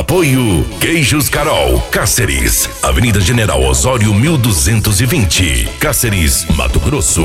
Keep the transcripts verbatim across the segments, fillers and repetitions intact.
Apoio Queijos Carol, Cáceres, Avenida General Osório mil duzentos e vinte, Cáceres, Mato Grosso.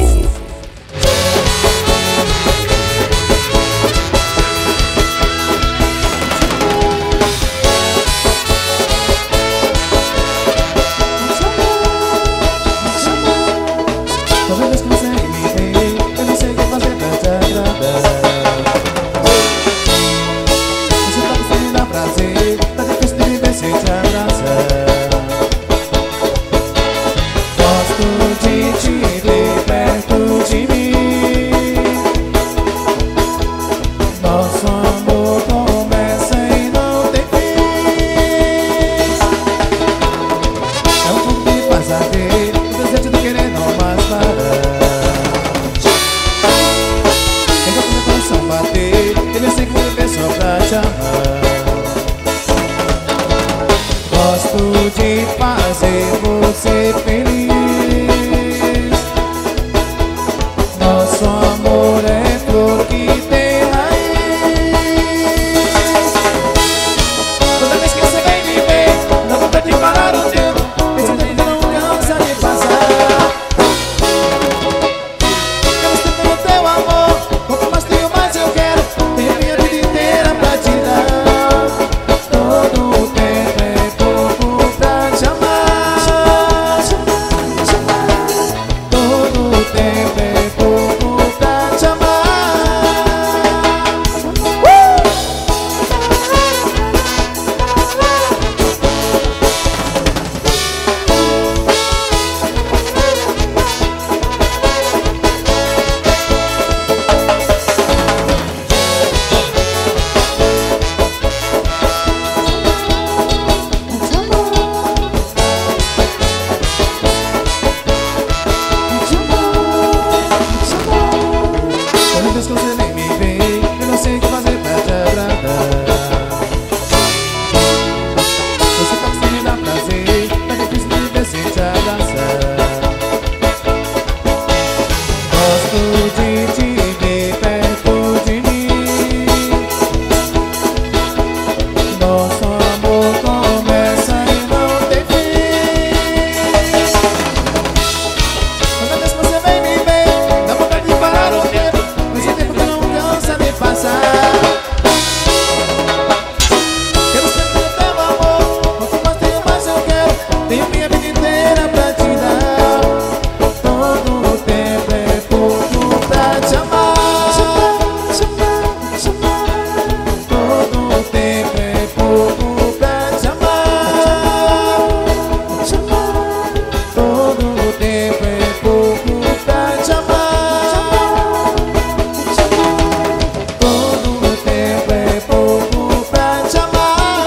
Gosto de fazer você feliz. Nosso amor é flor que tem raiz. Toda vez que você vem me ver, dá vontade de parar o tempo. Esse tempo não cansa de passar. Eu estou pelo teu amor, quanto mais tenho, mais eu quero. Tenho minha vida inteira pra te dar. Todo o tempo é pouco pra te amar. Todo o tempo é pouco pra te amar. Toda vez que você vem me ver, eu não sei o que fazer pra te agradar. Você pode se me dar prazer, tá difícil de ver sem te abraçar. Gosto de te ver perto de mim. Nosso amor começa e não tem fim. Toda vez que você vem me ver, dá vontade de parar o tempo. Esse tempo que não cansa de passar. Quero sempre o teu amor, quanto mais tenho, mais eu quero. Tenho minha vida inteira pra te dar. Todo o tempo é pouco pra te amar. Todo o tempo é pouco pra te amar. Todo o tempo é pouco pra te amar. Todo o tempo é pouco pra te amar.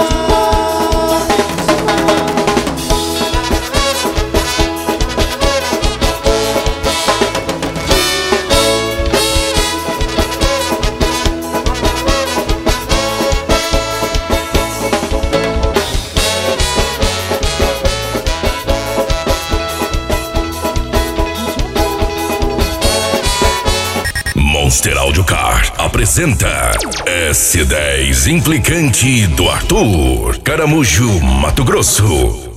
Monster Audio Car apresenta S dez Implicante do Arthur, Caramujo, Mato Grosso.